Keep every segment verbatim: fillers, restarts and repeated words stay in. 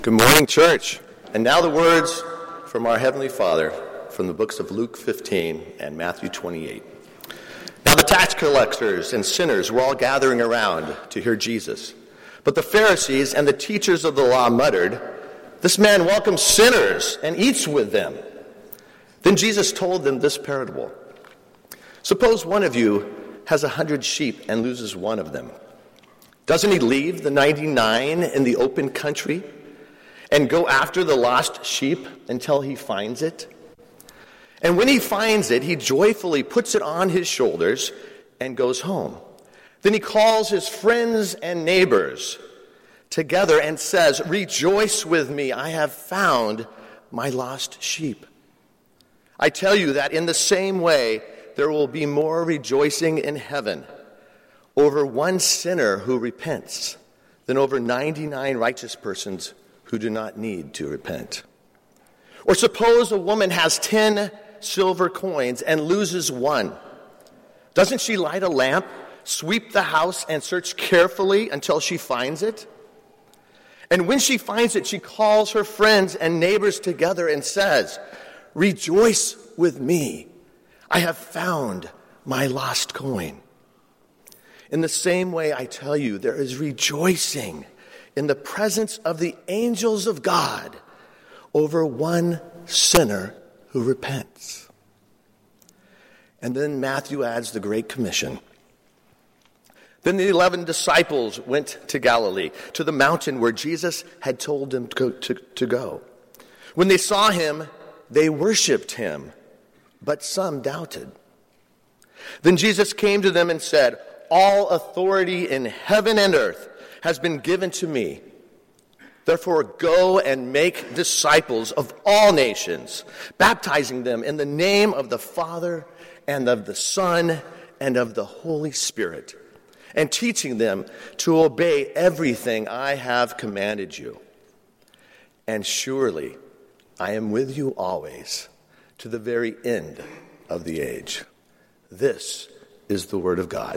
Good morning, church. And now the words from our Heavenly Father from the books of Luke fifteen and Matthew twenty-eight. Now the tax collectors and sinners were all gathering around to hear Jesus. But the Pharisees and the teachers of the law muttered, "This man welcomes sinners and eats with them." Then Jesus told them this parable. Suppose one of you has a hundred sheep and loses one of them. Doesn't he leave the ninety-nine in the open country and go after the lost sheep until he finds it? And when he finds it, he joyfully puts it on his shoulders and goes home. Then he calls his friends and neighbors together and says, "Rejoice with me, I have found my lost sheep." I tell you that in the same way, there will be more rejoicing in heaven over one sinner who repents than over ninety-nine righteous persons who do not need to repent. Or suppose a woman has ten silver coins and loses one. Doesn't she light a lamp, sweep the house, and search carefully until she finds it? And when she finds it, she calls her friends and neighbors together and says, "Rejoice with me, I have found my lost coin." In the same way, I tell you, there is rejoicing in the presence of the angels of God over one sinner who repents. And then Matthew adds the Great Commission. Then the eleven disciples went to Galilee, to the mountain where Jesus had told them to go. To, to go. When they saw him, they worshipped him, but some doubted. Then Jesus came to them and said, "All authority in heaven and earth has been given to me. Therefore go and make disciples of all nations, baptizing them in the name of the Father and of the Son and of the Holy Spirit, and teaching them to obey everything I have commanded you. And surely I am with you always, to the very end of the age." This is the word of God.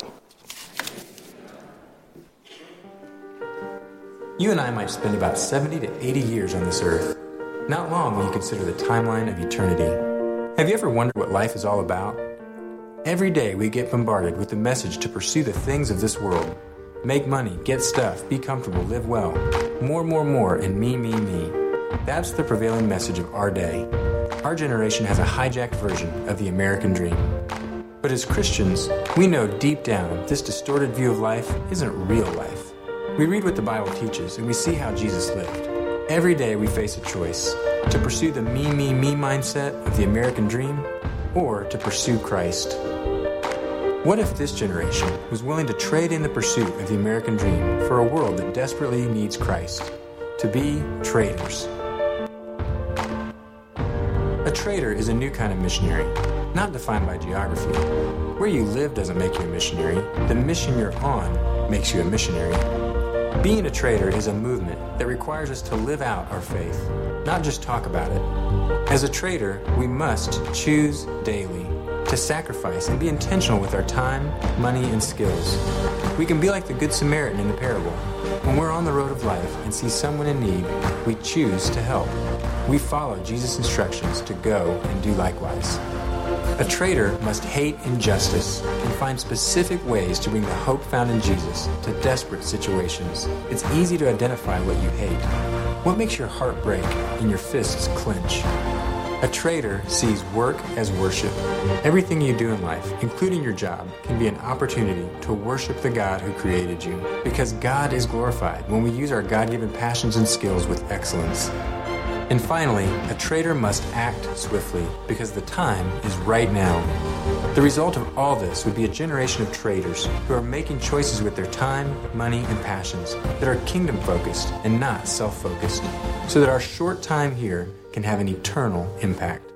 You and I might spend about seventy to eighty years on this earth. Not long when you consider the timeline of eternity. Have you ever wondered what life is all about? Every day we get bombarded with the message to pursue the things of this world. Make money, get stuff, be comfortable, live well. More, more, more, and me, me, me. That's the prevailing message of our day. Our generation has a hijacked version of the American dream. But as Christians, we know deep down this distorted view of life isn't real life. We read what the Bible teaches, and we see how Jesus lived. Every day we face a choice: to pursue the me, me, me mindset of the American dream, or to pursue Christ. What if this generation was willing to trade in the pursuit of the American dream for a world that desperately needs Christ? To be traders. A trader is a new kind of missionary, not defined by geography. Where you live doesn't make you a missionary. The mission you're on makes you a missionary. Being a trader is a movement that requires us to live out our faith, not just talk about it. As a trader, we must choose daily to sacrifice and be intentional with our time, money, and skills. We can be like the Good Samaritan in the parable. When we're on the road of life and see someone in need, we choose to help. We follow Jesus' instructions to go and do likewise. A trader must hate injustice and find specific ways to bring the hope found in Jesus to desperate situations. It's easy to identify what you hate. What makes your heart break and your fists clench? A trader sees work as worship. Everything you do in life, including your job, can be an opportunity to worship the God who created you. Because God is glorified when we use our God-given passions and skills with excellence. And finally, a trader must act swiftly because the time is right now. The result of all this would be a generation of traders who are making choices with their time, money, and passions that are kingdom-focused and not self-focused, so that our short time here can have an eternal impact.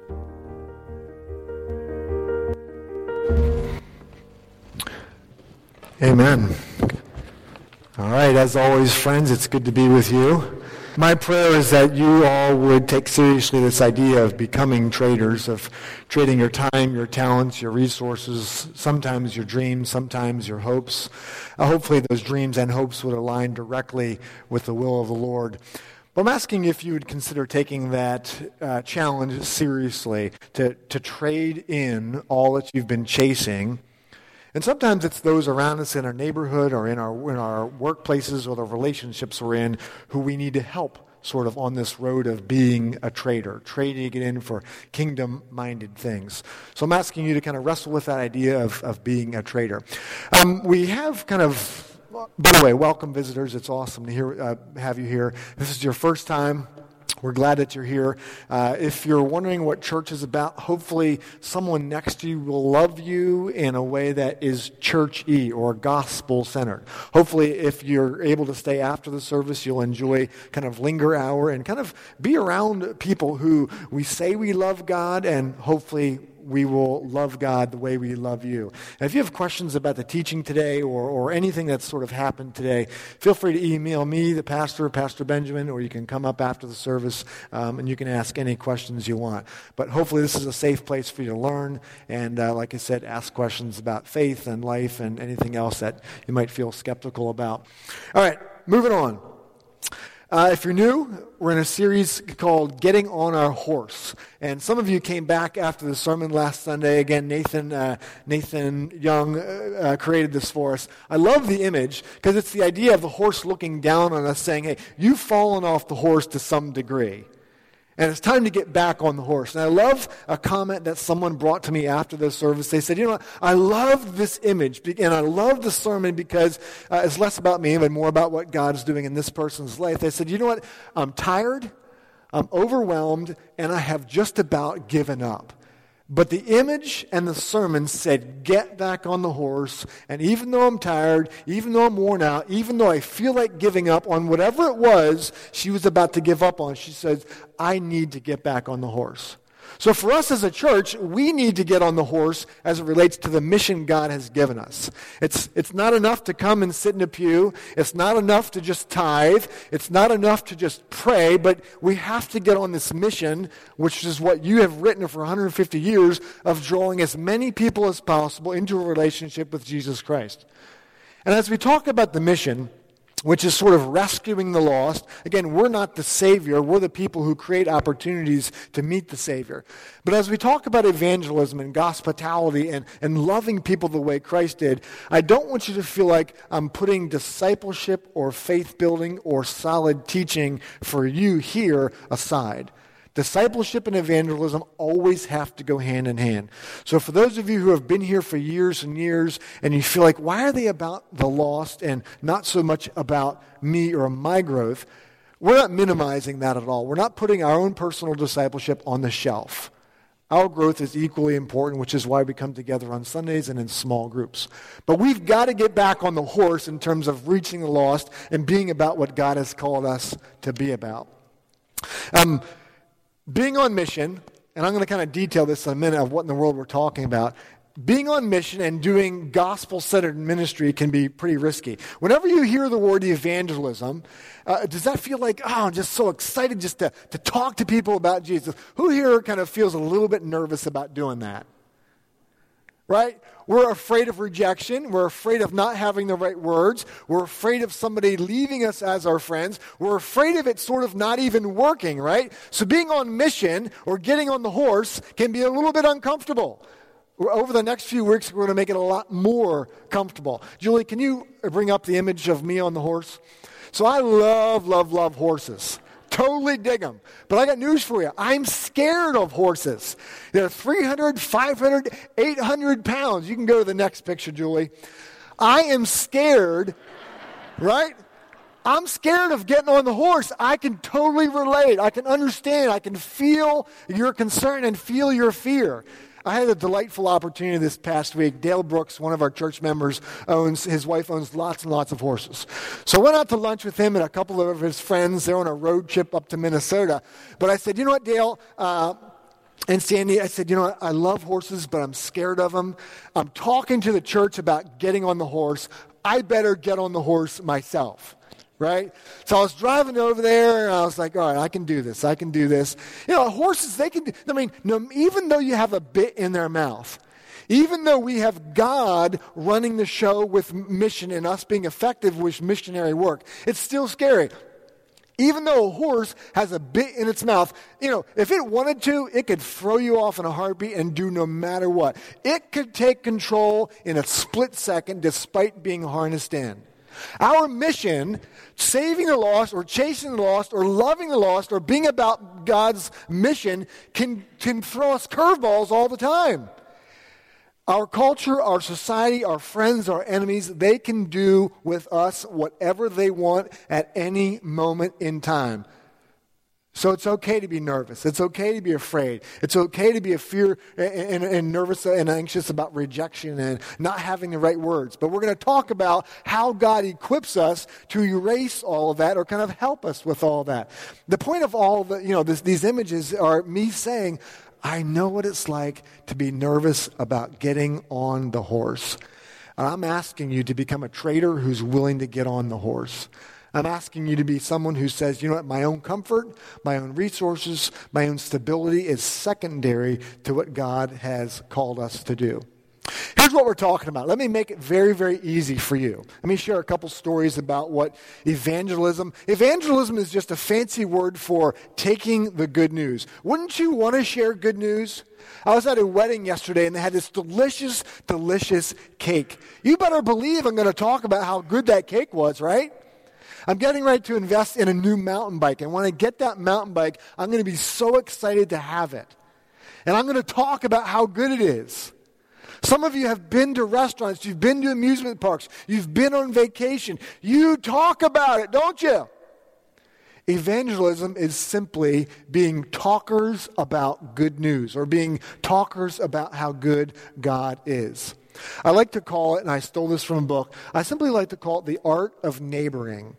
Amen. All right, as always, friends, it's good to be with you. My prayer is that you all would take seriously this idea of becoming traders, of trading your time, your talents, your resources, sometimes your dreams, sometimes your hopes. Uh, hopefully those dreams and hopes would align directly with the will of the Lord. Well, I'm asking if you would consider taking that uh, challenge seriously, to, to trade in all that you've been chasing. And sometimes it's those around us in our neighborhood or in our in our workplaces or the relationships we're in who we need to help sort of on this road of being a trader, trading it in for kingdom-minded things. So I'm asking you to kind of wrestle with that idea of, of being a trader. Um, we have kind of... By the way, welcome visitors. It's awesome to hear, uh, have you here. This is your first time. We're glad that you're here. Uh, if you're wondering what church is about, hopefully someone next to you will love you in a way that is church-y or gospel-centered. Hopefully if you're able to stay after the service, you'll enjoy kind of linger hour and kind of be around people who we say we love God, and hopefully we will love God the way we love you. And if you have questions about the teaching today or, or anything that's sort of happened today, feel free to email me, the pastor, Pastor Benjamin, or you can come up after the service um, and you can ask any questions you want. But hopefully this is a safe place for you to learn and, uh, like I said, ask questions about faith and life and anything else that you might feel skeptical about. All right, moving on. Uh, if you're new, we're in a series called Getting on Our Horse. And some of you came back after the sermon last Sunday. Again, Nathan uh, Nathan Young uh, created this for us. I love the image because it's the idea of the horse looking down on us saying, hey, you've fallen off the horse to some degree. And it's time to get back on the horse. And I love a comment that someone brought to me after the service. They said, you know what, I love this image, and I love the sermon because uh, it's less about me, but more about what God's doing in this person's life. They said, you know what, I'm tired, I'm overwhelmed, and I have just about given up. But the image and the sermon said, get back on the horse, and even though I'm tired, even though I'm worn out, even though I feel like giving up on whatever it was she was about to give up on, she says, I need to get back on the horse. So for us as a church, we need to get on the horse as it relates to the mission God has given us. It's it's not enough to come and sit in a pew. It's not enough to just tithe. It's not enough to just pray, but we have to get on this mission, which is what you have written for one hundred fifty years, of drawing as many people as possible into a relationship with Jesus Christ. And as we talk about the mission, which is sort of rescuing the lost. Again, we're not the Savior. We're the people who create opportunities to meet the Savior. But as we talk about evangelism and hospitality and, and loving people the way Christ did, I don't want you to feel like I'm putting discipleship or faith building or solid teaching for you here aside. Discipleship and evangelism always have to go hand in hand. So for those of you who have been here for years and years and you feel like, why are they about the lost and not so much about me or my growth? We're not minimizing that at all. We're not putting our own personal discipleship on the shelf. Our growth is equally important, which is why we come together on Sundays and in small groups. But we've got to get back on the horse in terms of reaching the lost and being about what God has called us to be about. Um, Being on mission, and I'm going to kind of detail this in a minute of what in the world we're talking about. Being on mission and doing gospel-centered ministry can be pretty risky. Whenever you hear the word evangelism, uh, does that feel like, oh, I'm just so excited just to, to talk to people about Jesus? Who here kind of feels a little bit nervous about doing that? Right? We're afraid of rejection. We're afraid of not having the right words. We're afraid of somebody leaving us as our friends. We're afraid of it sort of not even working, right? So being on mission or getting on the horse can be a little bit uncomfortable. Over the next few weeks, we're going to make it a lot more comfortable. Julie, can you bring up the image of me on the horse? So I love, love, love horses. Totally dig them. But I got news for you. I'm scared of horses. They're three hundred, five hundred, eight hundred pounds. You can go to the next picture, Julie. I am scared, right? I'm scared of getting on the horse. I can totally relate. I can understand. I can feel your concern and feel your fear. I had a delightful opportunity this past week. Dale Brooks, one of our church members, owns, his wife owns lots and lots of horses. So I went out to lunch with him and a couple of his friends. They're on a road trip up to Minnesota. But I said, you know what, Dale, uh, and Sandy, I said, you know what, I love horses, but I'm scared of them. I'm talking to the church about getting on the horse. I better get on the horse myself. Right? So I was driving over there, and I was like, all right, I can do this. I can do this. You know, horses, they can do, I mean, no, even though you have a bit in their mouth, even though we have God running the show with mission and us being effective with missionary work, it's still scary. Even though a horse has a bit in its mouth, you know, if it wanted to, it could throw you off in a heartbeat and do no matter what. It could take control in a split second despite being harnessed in. Our mission, saving the lost or chasing the lost or loving the lost or being about God's mission can, can throw us curveballs all the time. Our culture, our society, our friends, our enemies, they can do with us whatever they want at any moment in time. So it's okay to be nervous. It's okay to be afraid. It's okay to be a fear and, and, and nervous and anxious about rejection and not having the right words. But we're going to talk about how God equips us to erase all of that or kind of help us with all that. The point of all the, you know, this, these images are me saying, I know what it's like to be nervous about getting on the horse. And I'm asking you to become a trader who's willing to get on the horse. I'm asking you to be someone who says, you know what, my own comfort, my own resources, my own stability is secondary to what God has called us to do. Here's what we're talking about. Let me make it very, very easy for you. Let me share a couple stories about what evangelism. Evangelism is just a fancy word for taking the good news. Wouldn't you want to share good news? I was at a wedding yesterday and they had this delicious, delicious cake. You better believe I'm going to talk about how good that cake was, right? I'm getting ready to invest in a new mountain bike. And when I get that mountain bike, I'm going to be so excited to have it. And I'm going to talk about how good it is. Some of you have been to restaurants, you've been to amusement parks, you've been on vacation. You talk about it, don't you? Evangelism is simply being talkers about good news or being talkers about how good God is. I like to call it, and I stole this from a book, I simply like to call it the art of neighboring.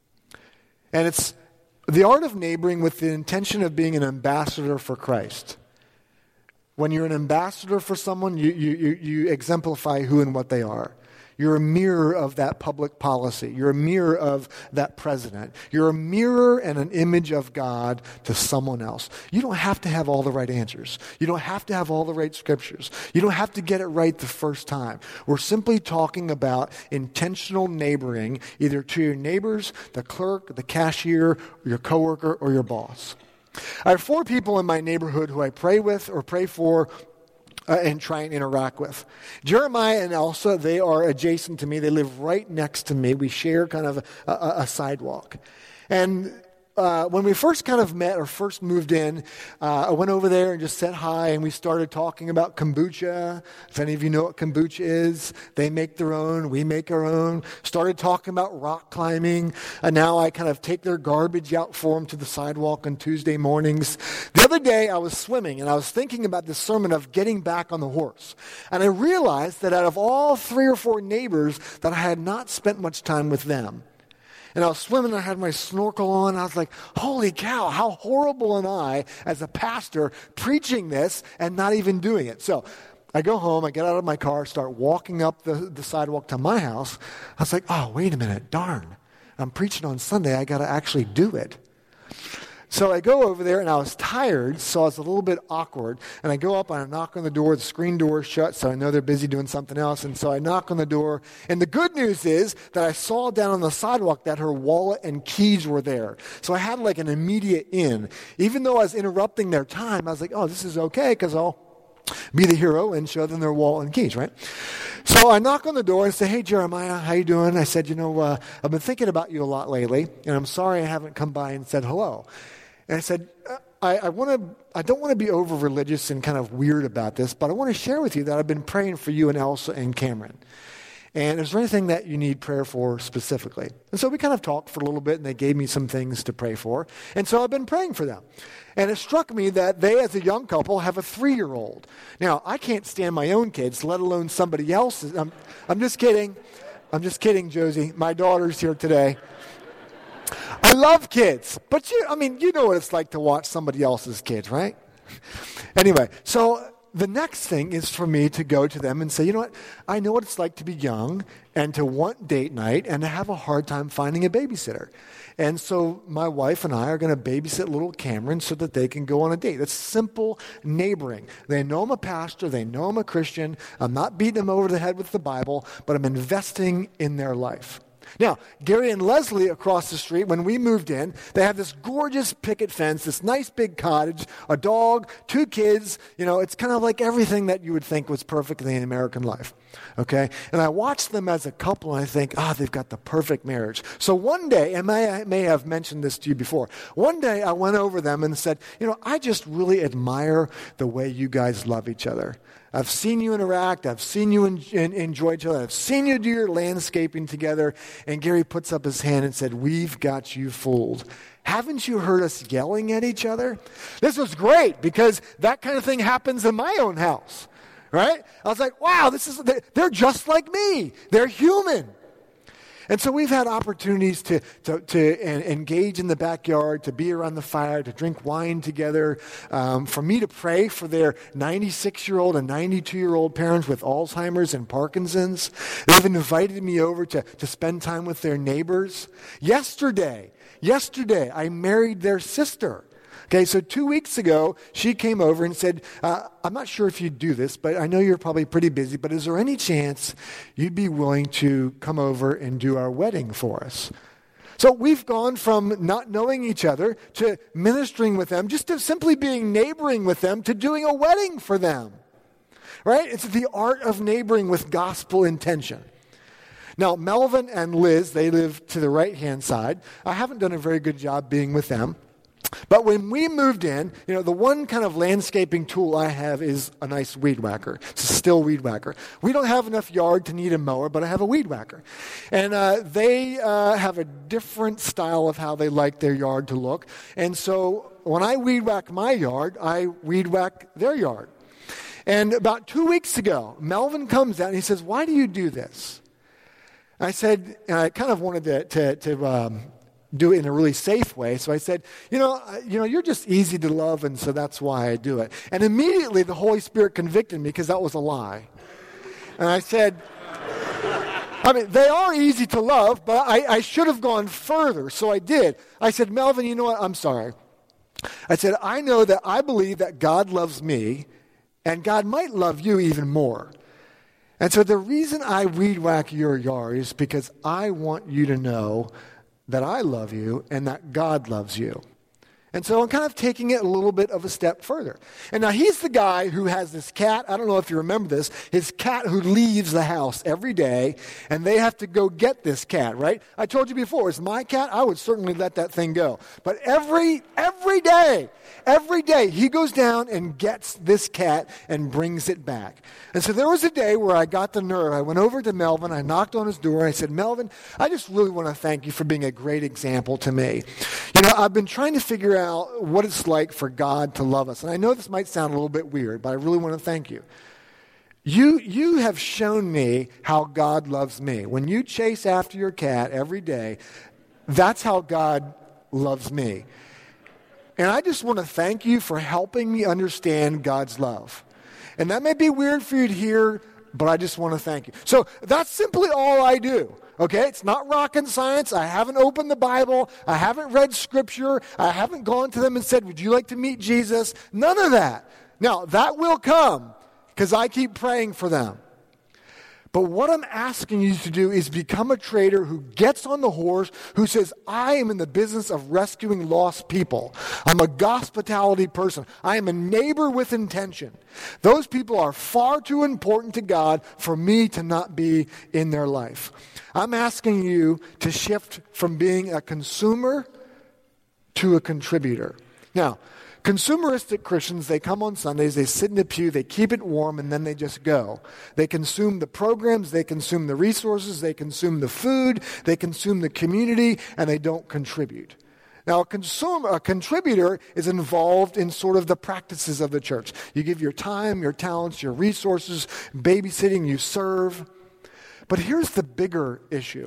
And it's the art of neighboring with the intention of being an ambassador for Christ. When you're an ambassador for someone, you, you, you exemplify who and what they are. You're a mirror of that public policy. You're a mirror of that president. You're a mirror and an image of God to someone else. You don't have to have all the right answers. You don't have to have all the right scriptures. You don't have to get it right the first time. We're simply talking about intentional neighboring, either to your neighbors, the clerk, the cashier, your coworker, or your boss. I have four people in my neighborhood who I pray with or pray for uh, and try and interact with. Jeremiah and Elsa, they are adjacent to me. They live right next to me. We share kind of a, a, a sidewalk. And Uh, when we first kind of met or first moved in, uh, I went over there and just said hi, and we started talking about kombucha. If any of you know what kombucha is, they make their own, we make our own. Started talking about rock climbing, and now I kind of take their garbage out for them to the sidewalk on Tuesday mornings. The other day, I was swimming, and I was thinking about the sermon of getting back on the horse. And I realized that out of all three or four neighbors, that I had not spent much time with them. And I was swimming, and I had my snorkel on, and I was like, holy cow, how horrible am I as a pastor preaching this and not even doing it. So I go home, I get out of my car, start walking up the, the sidewalk to my house. I was like, oh, wait a minute, darn. I'm preaching on Sunday, I got to actually do it. So I go over there, and I was tired, so I was a little bit awkward. And I go up, and I knock on the door. The screen door is shut, so I know they're busy doing something else. And so I knock on the door. And the good news is that I saw down on the sidewalk that her wallet and keys were there. So I had like an immediate in. Even though I was interrupting their time, I was like, oh, this is okay, because I'll be the hero and show them their wallet and keys, right? So I knock on the door and say, hey, Jeremiah, how you doing? I said, you know, uh, I've been thinking about you a lot lately, and I'm sorry I haven't come by and said hello. And I said, I, I want to. I don't want to be over religious and kind of weird about this, but I want to share with you that I've been praying for you and Elsa and Cameron. And is there anything that you need prayer for specifically? And so we kind of talked for a little bit, and they gave me some things to pray for. And so I've been praying for them. And it struck me that they, as a young couple, have a three-year-old. Now, I can't stand my own kids, let alone somebody else's. I'm, I'm just kidding. I'm just kidding, Josie. My daughter's here today. I love kids, but you, I mean, you know what it's like to watch somebody else's kids, right? Anyway, so the next thing is for me to go to them and say, you know what, I know what it's like to be young and to want date night and to have a hard time finding a babysitter. And so my wife and I are going to babysit little Cameron so that they can go on a date. It's simple neighboring. They know I'm a pastor. They know I'm a Christian. I'm not beating them over the head with the Bible, but I'm investing in their life. Now, Gary and Leslie across the street, when we moved in, they have this gorgeous picket fence, this nice big cottage, a dog, two kids. You know, it's kind of like everything that you would think was perfect in the American life. Okay? And I watch them as a couple, and I think, ah, oh, they've got the perfect marriage. So one day, and I may have mentioned this to you before, one day I went over them and said, you know, I just really admire the way you guys love each other. I've seen you interact. I've seen you en- en- enjoy each other. I've seen you do your landscaping together. And Gary puts up his hand and said, we've got you fooled. Haven't you heard us yelling at each other? This was great because that kind of thing happens in my own house, right? I was like, wow, this is they're just like me. They're human. And so we've had opportunities to, to, to engage in the backyard, to be around the fire, to drink wine together, um, for me to pray for their ninety-six-year-old and ninety-two-year-old parents with Alzheimer's and Parkinson's. They've invited me over to, to spend time with their neighbors. Yesterday, yesterday, I married their sister. Okay, so two weeks ago, she came over and said, uh, I'm not sure if you'd do this, but I know you're probably pretty busy, but is there any chance you'd be willing to come over and do our wedding for us? So we've gone from not knowing each other to ministering with them, just to simply being neighboring with them, to doing a wedding for them. Right? It's the art of neighboring with gospel intention. Now, Melvin and Liz, they live to the right-hand side. I haven't done a very good job being with them. But when we moved in, you know, the one kind of landscaping tool I have is a nice weed whacker. It's a still weed whacker. We don't have enough yard to need a mower, but I have a weed whacker. And uh, they uh, have a different style of how they like their yard to look. And so when I weed whack my yard, I weed whack their yard. And about two weeks ago, Melvin comes out and he says, why do you do this? I said, and I kind of wanted to... to, to um, do it in a really safe way. So I said, you know, you know, you're just easy to love, and so that's why I do it. And immediately the Holy Spirit convicted me because that was a lie. And I said, I mean, they are easy to love, but I, I should have gone further. So I did. I said, Melvin, you know what? I'm sorry. I said, I know that I believe that God loves me, and God might love you even more. And so the reason I weed whack your yard is because I want you to know that I love you and that God loves you. And so I'm kind of taking it a little bit of a step further. And now he's the guy who has this cat. I don't know if you remember this. His cat who leaves the house every day, and they have to go get this cat, right? I told you before, it's my cat. I would certainly let that thing go. But every, every day, every day, he goes down and gets this cat and brings it back. And so there was a day where I got the nerve. I went over to Melvin. I knocked on his door. I said, Melvin, I just really want to thank you for being a great example to me. You know, I've been trying to figure out what it's like for God to love us. And I know this might sound a little bit weird, but I really want to thank you. You, you have shown me how God loves me. When you chase after your cat every day, that's how God loves me. And I just want to thank you for helping me understand God's love. And that may be weird for you to hear, but I just want to thank you. So that's simply all I do. Okay, it's not rocket science. I haven't opened the Bible. I haven't read Scripture. I haven't gone to them and said, would you like to meet Jesus? None of that. Now, that will come because I keep praying for them. But what I'm asking you to do is become a trader who gets on the horse, who says, I am in the business of rescuing lost people. I'm a hospitality person. I am a neighbor with intention. Those people are far too important to God for me to not be in their life. I'm asking you to shift from being a consumer to a contributor. Now, consumeristic Christians, they come on Sundays, they sit in the pew, they keep it warm, and then they just go. They consume the programs, they consume the resources, they consume the food, they consume the community, and they don't contribute. Now, a, consumer, a contributor is involved in sort of the practices of the church. You give your time, your talents, your resources, babysitting, you serve. But here's the bigger issue.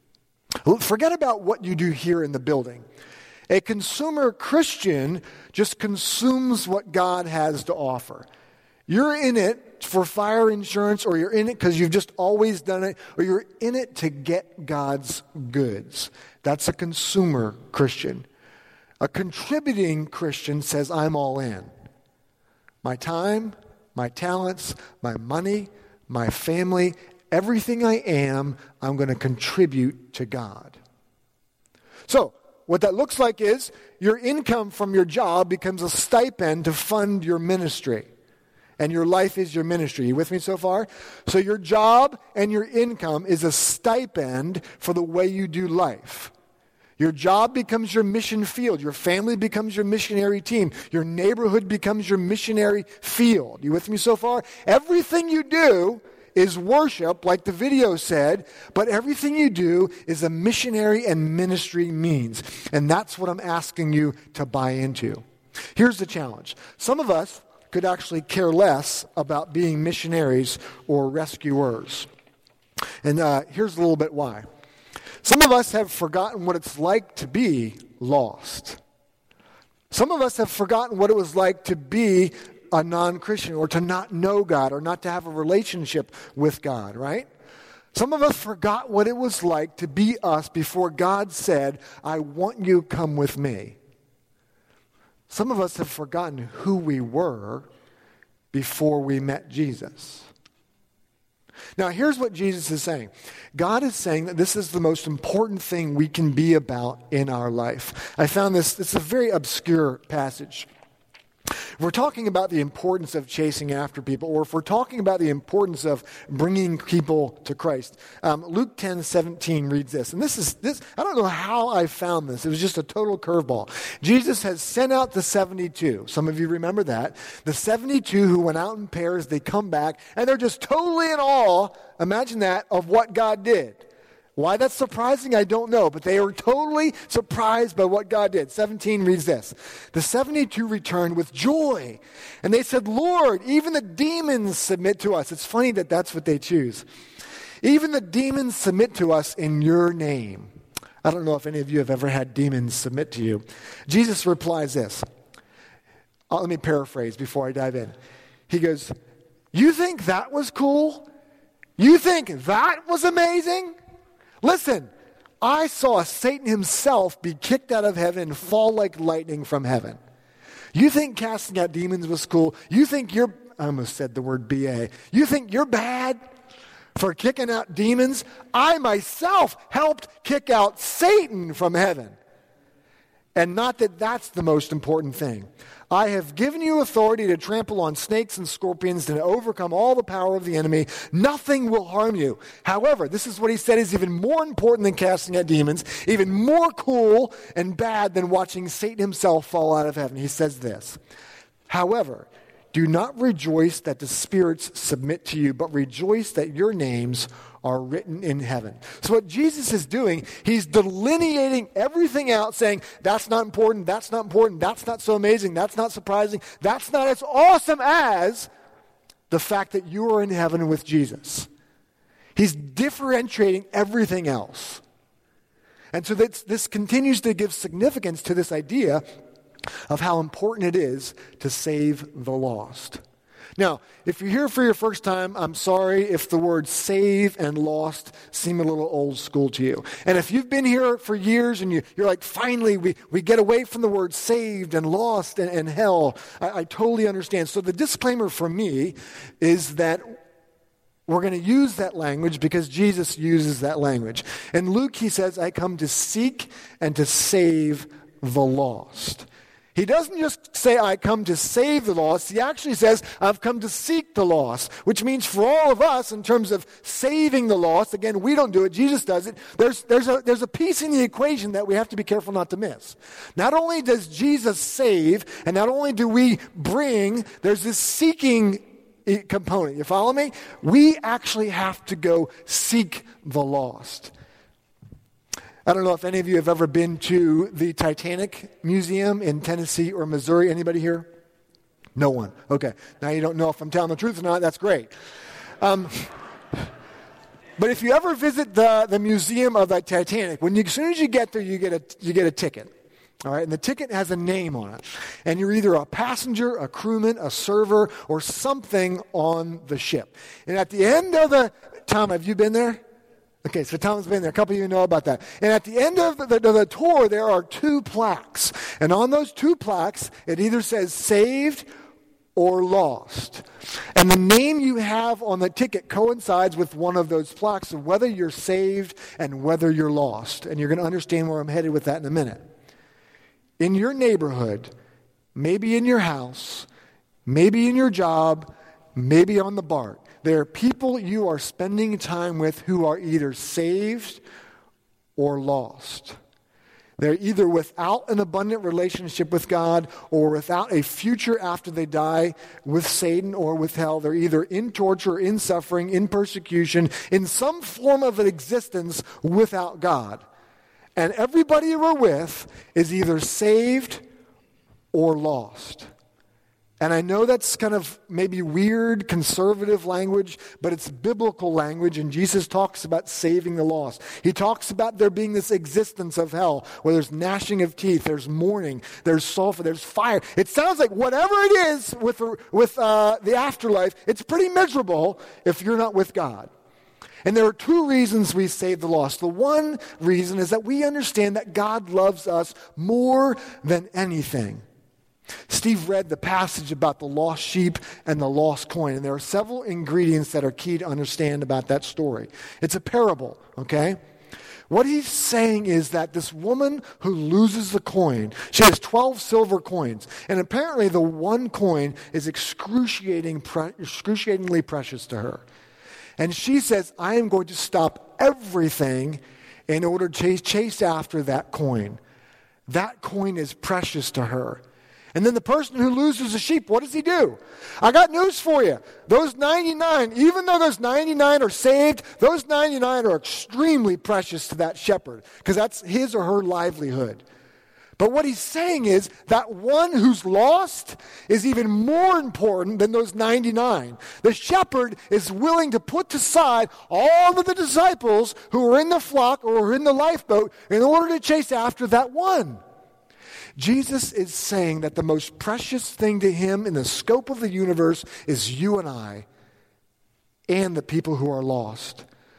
Forget about what you do here in the building. A consumer Christian just consumes what God has to offer. You're in it for fire insurance, or you're in it because you've just always done it, or you're in it to get God's goods. That's a consumer Christian. A contributing Christian says, I'm all in. My time, my talents, my money, my family, everything I am, I'm going to contribute to God. So, what that looks like is your income from your job becomes a stipend to fund your ministry. And your life is your ministry. You with me so far? So your job and your income is a stipend for the way you do life. Your job becomes your mission field. Your family becomes your missionary team. Your neighborhood becomes your missionary field. You with me so far? Everything you do is worship, like the video said, but everything you do is a missionary and ministry means. And that's what I'm asking you to buy into. Here's the challenge. Some of us could actually care less about being missionaries or rescuers. And uh, here's a little bit why. Some of us have forgotten what it's like to be lost. Some of us have forgotten what it was like to be a non-Christian or to not know God or not to have a relationship with God, right? Some of us forgot what it was like to be us before God said, I want you to come with me. Some of us have forgotten who we were before we met Jesus. Now, here's what Jesus is saying. God is saying that this is the most important thing we can be about in our life. I found this, it's a very obscure passage. If we're talking about the importance of chasing after people, or if we're talking about the importance of bringing people to Christ, um, Luke ten seventeen reads this. And this is, this. I don't know how I found this. It was just a total curveball. Jesus has sent out the seventy-two. Some of you remember that. The seventy-two who went out in pairs, they come back, and they're just totally in awe, imagine that, of what God did. Why that's surprising, I don't know, but they are totally surprised by what God did. seventeen reads this. The seventy-two returned with joy, and they said, Lord, even the demons submit to us. It's funny that that's what they choose. Even the demons submit to us in your name. I don't know if any of you have ever had demons submit to you. Jesus replies this. Uh, let me paraphrase before I dive in. He goes, you think that was cool? You think that was amazing? Listen, I saw Satan himself be kicked out of heaven and fall like lightning from heaven. You think casting out demons was cool? You think you're, I almost said the word B A. You think you're bad for kicking out demons? I myself helped kick out Satan from heaven. And not that that's the most important thing. I have given you authority to trample on snakes and scorpions and to overcome all the power of the enemy. Nothing will harm you. However, this is what he said is even more important than casting out demons, even more cool and bad than watching Satan himself fall out of heaven. He says this, however, do not rejoice that the spirits submit to you, but rejoice that your names are written in heaven. So what Jesus is doing, he's delineating everything out, saying, that's not important, that's not important, that's not so amazing, that's not surprising, that's not as awesome as the fact that you are in heaven with Jesus. He's differentiating everything else. And so this, this continues to give significance to this idea of how important it is to save the lost. Now, if you're here for your first time, I'm sorry if the words save and lost seem a little old school to you. And if you've been here for years and you, you're like, finally, we, we get away from the word saved and lost and, and hell, I, I totally understand. So the disclaimer for me is that we're going to use that language because Jesus uses that language. In Luke, he says, I come to seek and to save the lost. He doesn't just say, I come to save the lost. He actually says, I've come to seek the lost, which means for all of us, in terms of saving the lost, again, we don't do it, Jesus does it, there's, there's, a, there's a piece in the equation that we have to be careful not to miss. Not only does Jesus save, and not only do we bring, there's this seeking component. You follow me? We actually have to go seek the lost. I don't know if any of you have ever been to the Titanic Museum in Tennessee or Missouri. Anybody here? No one. Okay. Now you don't know if I'm telling the truth or not. That's great. Um, but if you ever visit the, the Museum of the Titanic, when you, as soon as you get there, you get a you get a ticket. All right, and the ticket has a name on it. And you're either a passenger, a crewman, a server, or something on the ship. And at the end of the... Tom, have you been there? Okay, so Tom's been there. A couple of you know about that. And at the end of the, the, the tour, there are two plaques. And on those two plaques, it either says saved or lost. And the name you have on the ticket coincides with one of those plaques of whether you're saved and whether you're lost. And you're going to understand where I'm headed with that in a minute. In your neighborhood, maybe in your house, maybe in your job, maybe on the BART, there are people you are spending time with who are either saved or lost. They're either without an abundant relationship with God or without a future after they die with Satan or with hell. They're either in torture, in suffering, in persecution, in some form of an existence without God. And everybody we're with is either saved or lost. And I know that's kind of maybe weird, conservative language, but it's biblical language, and Jesus talks about saving the lost. He talks about there being this existence of hell, where there's gnashing of teeth, there's mourning, there's sulfur, there's fire. It sounds like whatever it is with, with uh, the afterlife, it's pretty miserable if you're not with God. And there are two reasons we save the lost. The one reason is that we understand that God loves us more than anything. Steve read the passage about the lost sheep and the lost coin, and there are several ingredients that are key to understand about that story. It's a parable, okay? What he's saying is that this woman who loses the coin, she has twelve silver coins, and apparently the one coin is excruciating, excruciatingly precious to her. And she says, I am going to stop everything in order to chase, chase after that coin. That coin is precious to her. And then the person who loses a sheep, what does he do? I got news for you. Those ninety-nine, even though those ninety-nine are saved, those ninety-nine are extremely precious to that shepherd because that's his or her livelihood. But what he's saying is that one who's lost is even more important than those ninety-nine. The shepherd is willing to put aside all of the disciples who are in the flock or in the lifeboat in order to chase after that one. Jesus is saying that the most precious thing to him in the scope of the universe is you and I and the people who are lost.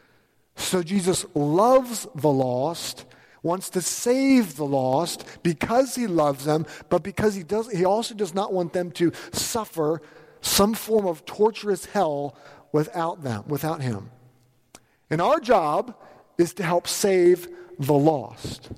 So Jesus loves the lost, wants to save the lost because he loves them, but because he does, he also does not want them to suffer some form of torturous hell without them, without him. And our job is to help save the lost,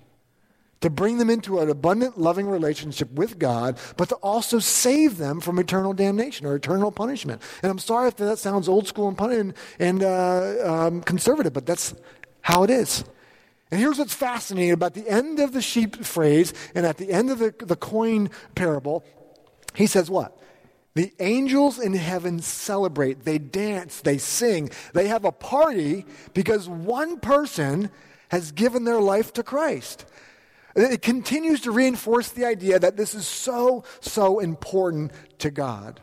to bring them into an abundant, loving relationship with God, but to also save them from eternal damnation or eternal punishment. And I'm sorry if that sounds old school and, pun- and uh, um, conservative, but that's how it is. And here's what's fascinating about the end of the sheep phrase and at the end of the, the coin parable. He says what? The angels in heaven celebrate, they dance, they sing, they have a party because one person has given their life to Christ. It continues to reinforce the idea that this is so, so important to God.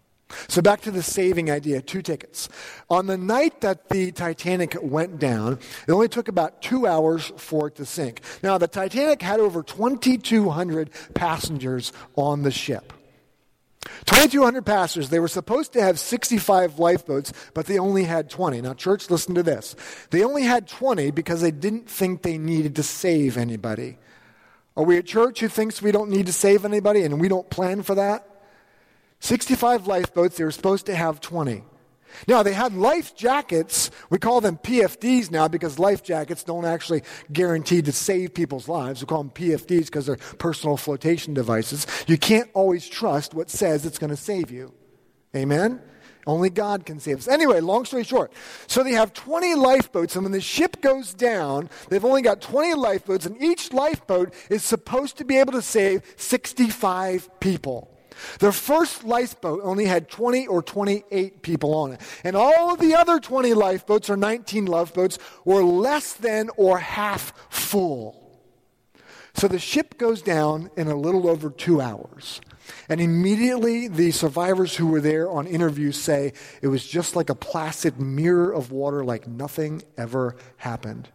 So back to the saving idea, two tickets. On the night that the Titanic went down, it only took about two hours for it to sink. Now, the Titanic had over twenty-two hundred passengers on the ship. twenty-two hundred passengers. They were supposed to have sixty-five lifeboats, but they only had twenty. Now, church, listen to this. They only had twenty because they didn't think they needed to save anybody. Are we a church who thinks we don't need to save anybody and we don't plan for that? sixty-five lifeboats, they were supposed to have twenty. Now, they had life jackets. We call them P F Ds now because life jackets don't actually guarantee to save people's lives. We call them P F Ds because they're personal flotation devices. You can't always trust what says it's going to save you. Amen? Only God can save us. Anyway, long story short. So they have twenty lifeboats, and when the ship goes down, they've only got twenty lifeboats, and each lifeboat is supposed to be able to save sixty-five people. Their first lifeboat only had twenty or twenty-eight people on it. And all of the other twenty lifeboats, or nineteen lifeboats, were less than or half full. So the ship goes down in a little over two hours. And immediately the survivors who were there on interviews say it was just like a placid mirror of water, like nothing ever happened.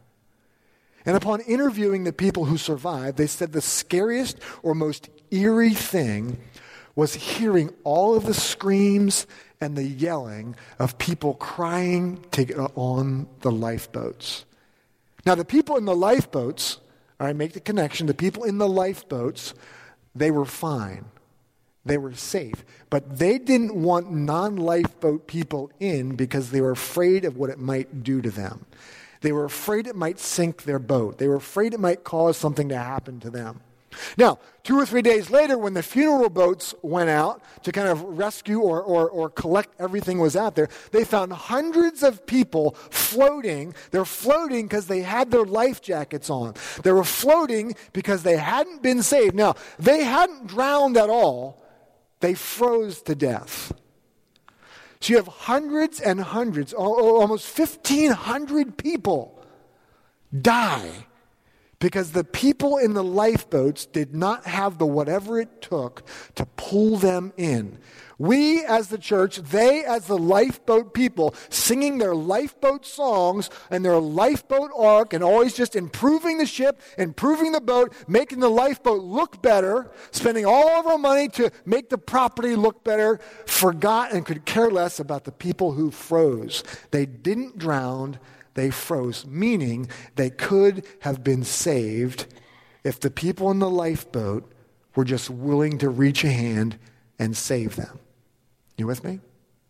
And upon interviewing the people who survived, they said the scariest or most eerie thing was hearing all of the screams and the yelling of people crying to get on the lifeboats. Now, the people in the lifeboats, all right, make the connection, the people in the lifeboats, they were fine. They were safe. But they didn't want non-lifeboat people in because they were afraid of what it might do to them. They were afraid it might sink their boat. They were afraid it might cause something to happen to them. Now, two or three days later, when the funeral boats went out to kind of rescue or, or, or collect everything was out there, they found hundreds of people floating. They're floating because they had their life jackets on. They were floating because they hadn't been saved. Now, they hadn't drowned at all. They froze to death. So you have hundreds and hundreds, almost fifteen hundred people die because the people in the lifeboats did not have the whatever it took to pull them in. We as the church, they as the lifeboat people, singing their lifeboat songs and their lifeboat ark and always just improving the ship, improving the boat, making the lifeboat look better, spending all of our money to make the property look better, forgot and could care less about the people who froze. They didn't drown, they froze, meaning they could have been saved if the people in the lifeboat were just willing to reach a hand and save them. You with me?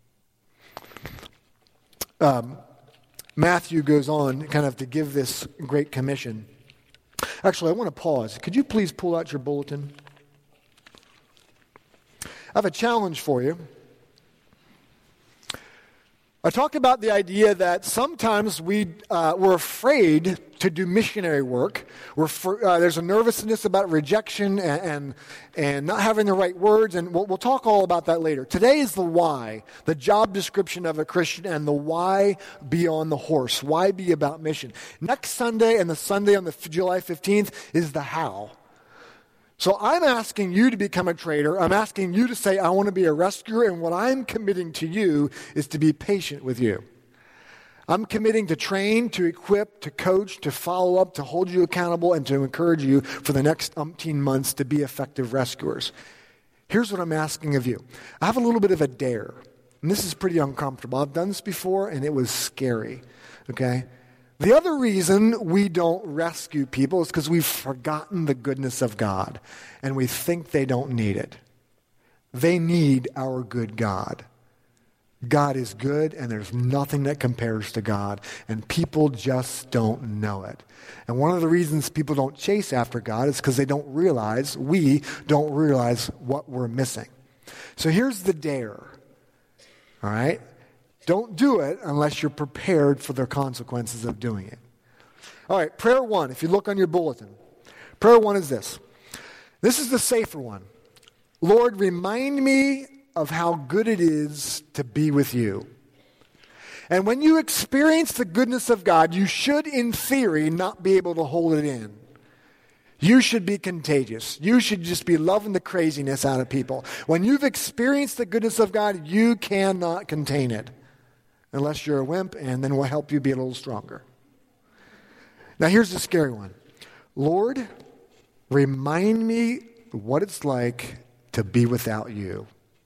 Um, Matthew goes on kind of to give this great commission. Actually, I want to pause. Could you please pull out your bulletin? I have a challenge for you. I talked about the idea that sometimes we, uh, we're afraid to do missionary work. We're for, uh, there's a nervousness about rejection and, and, and not having the right words, and we'll, we'll talk all about that later. Today is the why, the job description of a Christian, and the why be on the horse. Why be about mission? Next Sunday and the Sunday on the July fifteenth is the how. So I'm asking you to become a trader. I'm asking you to say, I want to be a rescuer, and what I'm committing to you is to be patient with you. I'm committing to train, to equip, to coach, to follow up, to hold you accountable, and to encourage you for the next umpteen months to be effective rescuers. Here's what I'm asking of you. I have a little bit of a dare, and this is pretty uncomfortable. I've done this before, and it was scary, okay? The other reason we don't rescue people is because we've forgotten the goodness of God, and we think they don't need it. They need our good God. God is good, and there's nothing that compares to God, and people just don't know it. And one of the reasons people don't chase after God is because they don't realize, we don't realize what we're missing. So here's the dare, all right? Don't do it unless you're prepared for the consequences of doing it. All right, prayer one, if you look on your bulletin. Prayer one is this. This is the safer one. Lord, remind me of how good it is to be with you. And when you experience the goodness of God, you should, in theory, not be able to hold it in. You should be contagious. You should just be loving the craziness out of people. When you've experienced the goodness of God, you cannot contain it. Unless you're a wimp, and then we'll help you be a little stronger. Now here's the scary one. Lord, remind me what it's like to be without you.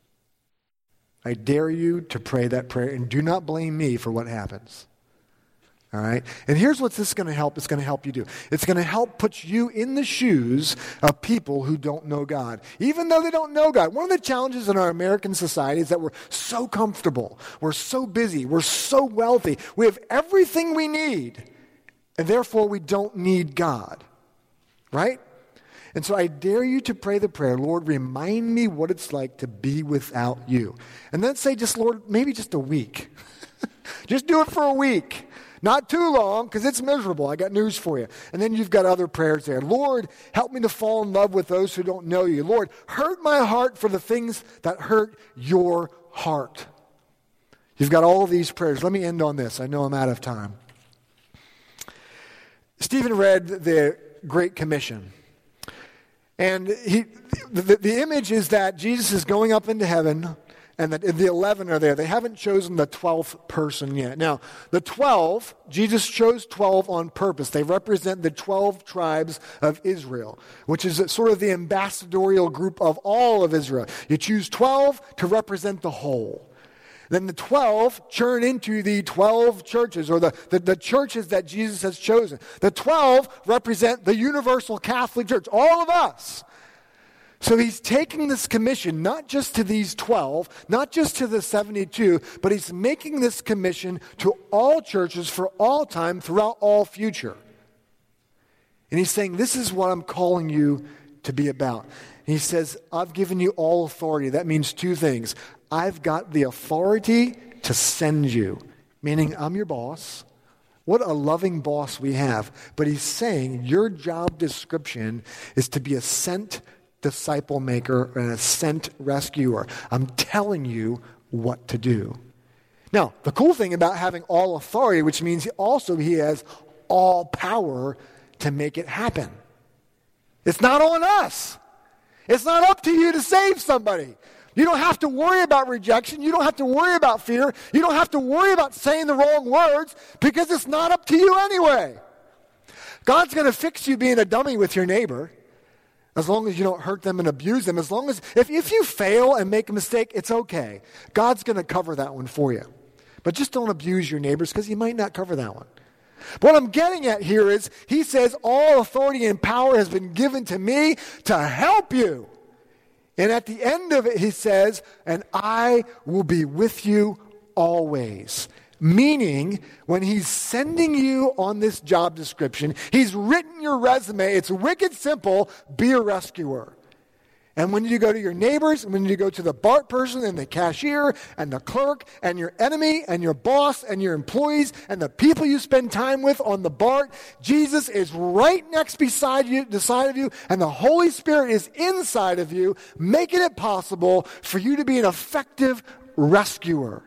I dare you to pray that prayer, and do not blame me for what happens. All right? And here's what this is going to help. It's going to help you do. It's going to help put you in the shoes of people who don't know God. Even though they don't know God. One of the challenges in our American society is that we're so comfortable. We're so busy. We're so wealthy. We have everything we need. And therefore, we don't need God. Right? And so I dare you to pray the prayer, Lord, remind me what it's like to be without you. And then say just, Lord, maybe just a week. Just do it for a week. Not too long, because it's miserable. I got news for you. And then you've got other prayers there. Lord, help me to fall in love with those who don't know you. Lord, hurt my heart for the things that hurt your heart. You've got all of these prayers. Let me end on this. I know I'm out of time. Stephen read the Great Commission. And he, the, the image is that Jesus is going up into heaven, and that the eleven are there. They haven't chosen the twelfth person yet. Now, the twelve, Jesus chose twelve on purpose. They represent the twelve tribes of Israel, which is sort of the ambassadorial group of all of Israel. You choose twelve to represent the whole. Then the twelve turn into the twelve churches, or the, the, the churches that Jesus has chosen. The twelve represent the universal Catholic Church, all of us. So he's taking this commission, not just to these twelve, not just to the seventy-two, but he's making this commission to all churches for all time, throughout all future. And he's saying, this is what I'm calling you to be about. And he says, I've given you all authority. That means two things. I've got the authority to send you, meaning I'm your boss. What a loving boss we have. But he's saying your job description is to be a sent disciple maker and a sent rescuer. I'm telling you what to do. Now, the cool thing about having all authority, which means also he has all power to make it happen. It's not on us. It's not up to you to save somebody. You don't have to worry about rejection. You don't have to worry about fear. You don't have to worry about saying the wrong words because it's not up to you anyway. God's going to fix you being a dummy with your neighbor as long as you don't hurt them and abuse them. As long as, if, if you fail and make a mistake, it's okay. God's going to cover that one for you. But just don't abuse your neighbors because he might not cover that one. What I'm getting at here is he says all authority and power has been given to me to help you. And at the end of it, he says, and I will be with you always. Meaning, when he's sending you on this job description, he's written your resume. It's wicked simple. Be a rescuer. And when you go to your neighbors, and when you go to the BART person and the cashier and the clerk and your enemy and your boss and your employees and the people you spend time with on the BART, Jesus is right next beside you, the side of you, and the Holy Spirit is inside of you, making it possible for you to be an effective rescuer.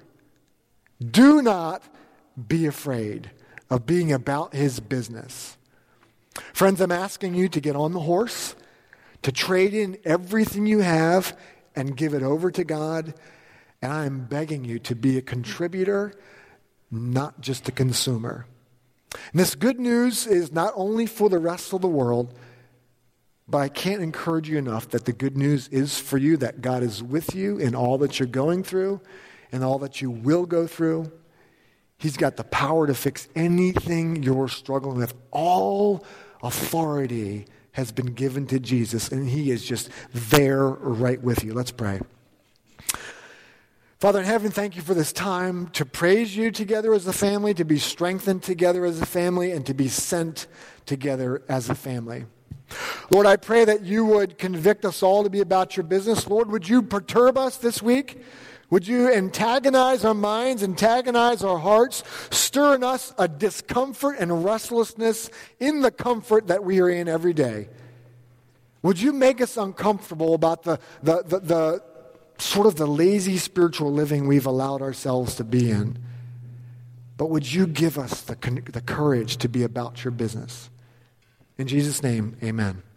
Do not be afraid of being about his business. Friends, I'm asking you to get on the horse, to trade in everything you have and give it over to God. And I'm begging you to be a contributor, not just a consumer. And this good news is not only for the rest of the world, but I can't encourage you enough that the good news is for you, that God is with you in all that you're going through and all that you will go through. He's got the power to fix anything you're struggling with. All authority has been given to Jesus, and he is just there right with you. Let's pray. Father in heaven, thank you for this time to praise you together as a family, to be strengthened together as a family, and to be sent together as a family. Lord, I pray that you would convict us all to be about your business. Lord, would you perturb us this week? Would you antagonize our minds, antagonize our hearts, stir in us a discomfort and restlessness in the comfort that we are in every day? Would you make us uncomfortable about the, the, the, the sort of the lazy spiritual living we've allowed ourselves to be in? But would you give us the, the courage to be about your business? In Jesus' name, amen.